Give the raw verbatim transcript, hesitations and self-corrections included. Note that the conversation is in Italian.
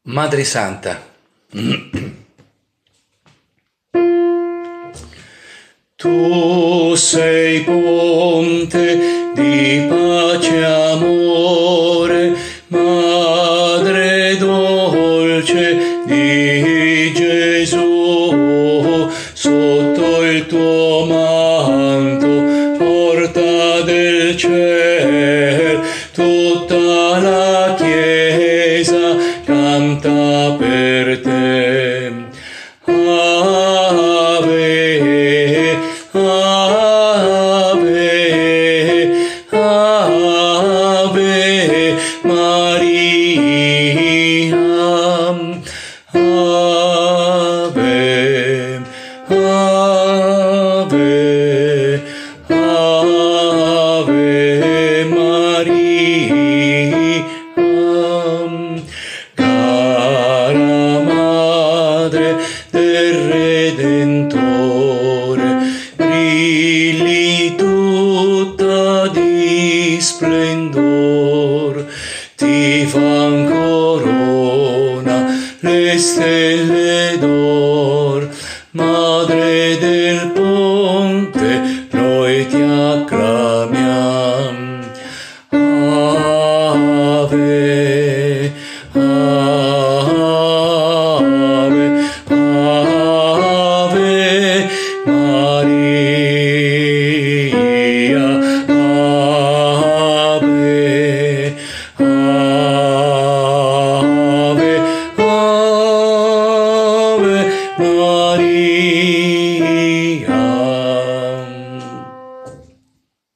Madre Santa, tu sei ponte di pace e amore, Madre dolce di Gesù, sotto il tuo manto, porta del cielo, tutta la Chiesa canta per te. Ave, Ave, Ave Maria, Ave, Ave, Ave Maria. Cara Madre del Redentore, brilli tutta di splendor, ti fan corona le stelle